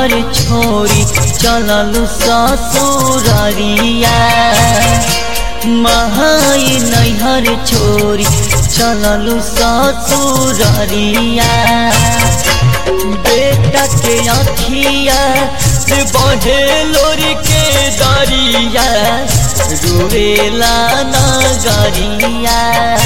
नैहर छोड़ी चललू ससुररिया माई नैहर छोड़ी चललू ससुररिया बेटा के अखिया से बहे लोर के दरिया रोवेला नगरिया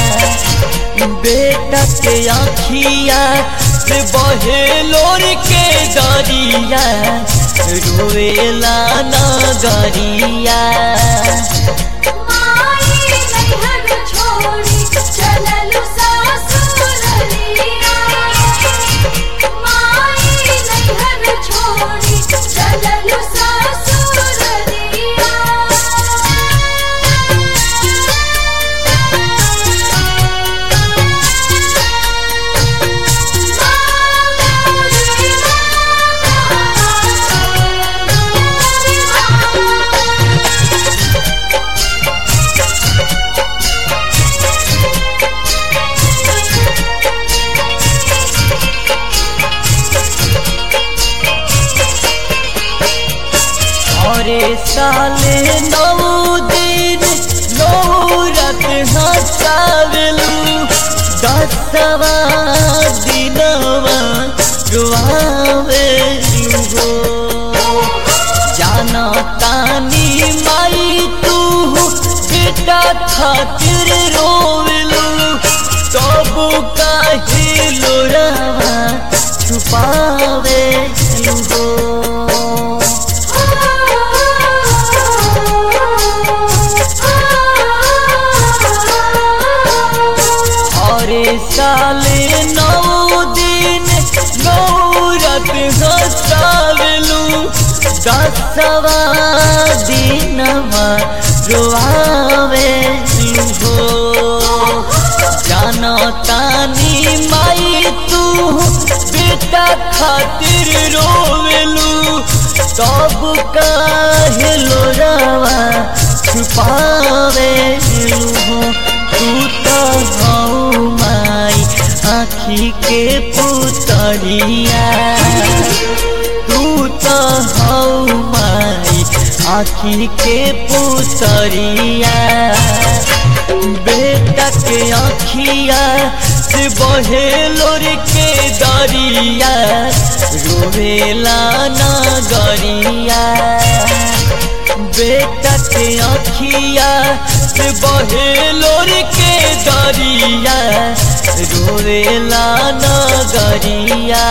बेटा के अखिया से बहे लोर के दरिया रोवेला नगरिया साले 9 दिन 9 रात हंसावेलू 10वां दिनवा रोआवेलू हो जाना तानी माई तू बेटा खातिर रोवेलू सब काहे लोरावा छुपावेलू हो साले 9 दिन 9 रात हंसावेलू 10वां दिनवा रोआवेलू हो जाना तानी माई तू बेटा खातिर रोवेलू सब काहे लोरावा छुपावेलू हो तू तो माई आँखी के पुतरिया तू तो हौ माई आँखी के पुतरिया बेटा के आँखिया से बहे लोर के दरिया रोवेला नगरिया बेटा के आँखिया से बहे लोर के दरिया रोवेला नगरिया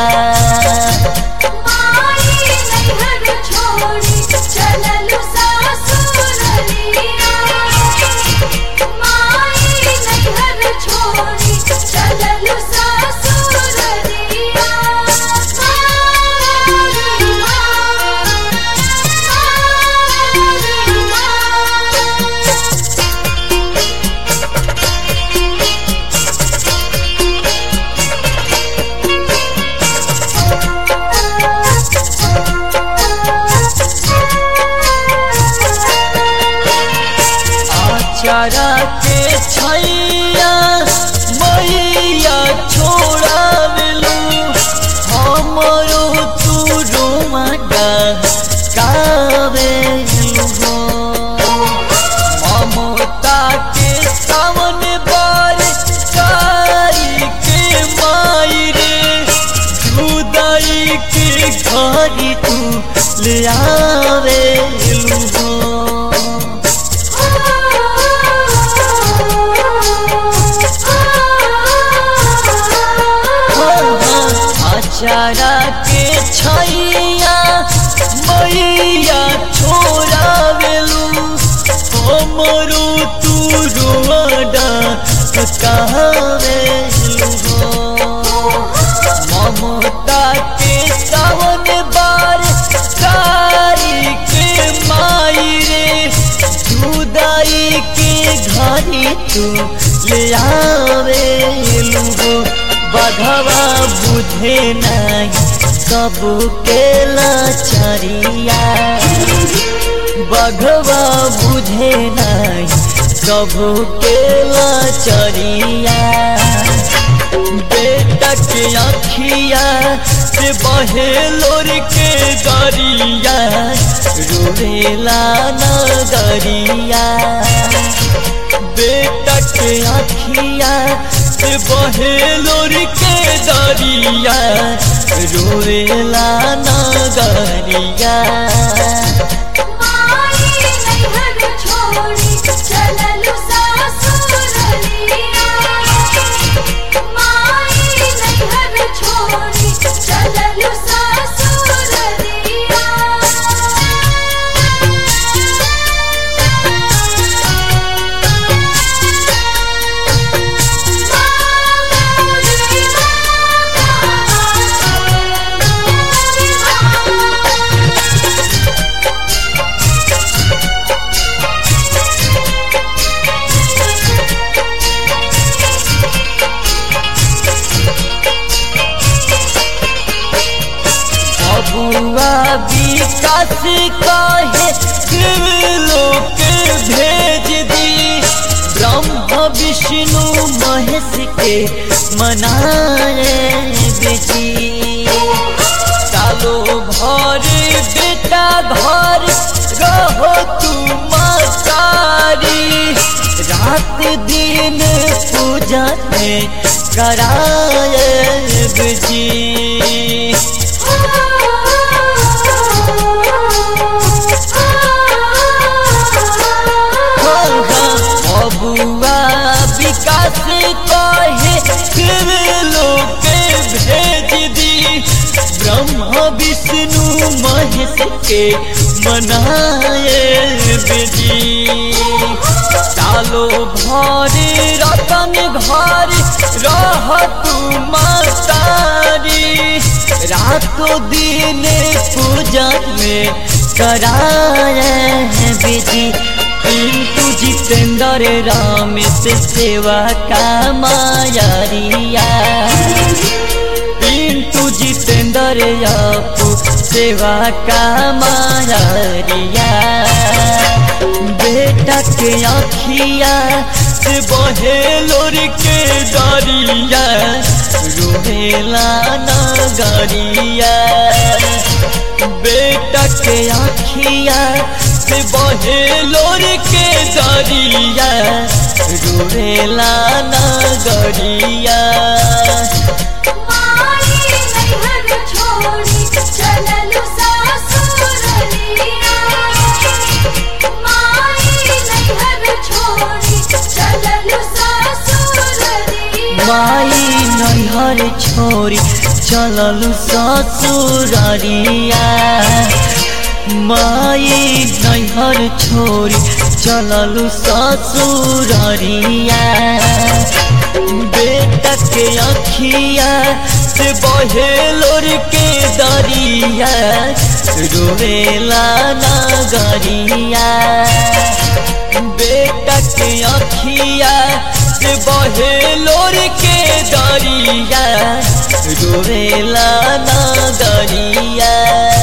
चारा के छैया मैया छोड़ावेलू हमरो तू रोमा कावेलू हो ममता के सावन बार कारी के माई रे जुदाई के घरी तू ले आवेलू हो चारा के छैया मैया छोड़ावेलू हमरो तू रोड़ा कावेलू हो ममता के सावन बार कारी के माई रे जुदाई के घरी तू ले आवेलू हो बघवा बुझे नहीं सबके लाचारिया बघवा बुझे नहीं सबके लाचारिया बेटा के आँखिया से बहे लोर के रोवेला नगरिया बेटा के अखिया से बहे लोर के दरिया रोवेला नगरिया बबुआ विकास कहे शिवलोक भेज दी ब्रह्म विष्णु महेश के मनाए बेटी सालो भर बेटा घर रहो तुम सारी रात दिन पूजा में कराए बेटी बबुआ विकास कहे शिवलोक भेज दी ब्रह्म विष्णु महेश के मनाए बेटी सालो भर रतन घर रह तुम सारी रातों दिन पूजा में कराए बेटी पिंटू जितेंद्र राम से सेवा का मायारिया पिंटू जितेंद्र आपू सेवा का मायारिया बेटा के अखिया से बहे लोर के दरिया रोवेला नगरिया बेटा के अखिया से बहे लोर के दरिया रोवेला नगरिया माई नैहर छोड़ी चललु ससुररिया माई नैहर छोड़ी चललु ससुररिया बेटा के अखिया से बहे लोर के दरिया रोवेला नगरिया बेटा के अखिया से बहे लोर के दरिया रोवेला नगरिया।